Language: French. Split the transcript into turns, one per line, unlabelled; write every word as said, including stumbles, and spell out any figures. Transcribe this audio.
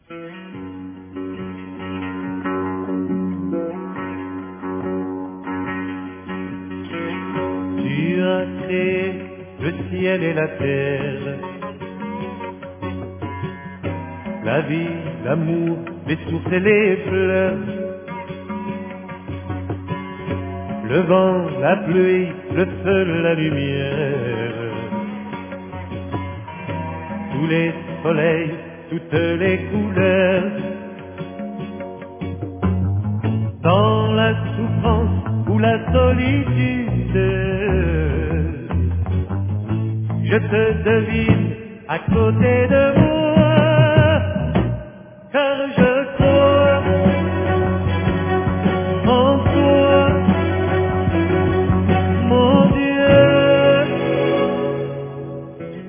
Tu as créé le ciel et la terre, la vie, l'amour, les souffles et les fleurs, le vent, la pluie, le feu, la lumière, tous les soleils, toutes les couleurs. Dans la souffrance ou la solitude, je te devine à côté de moi.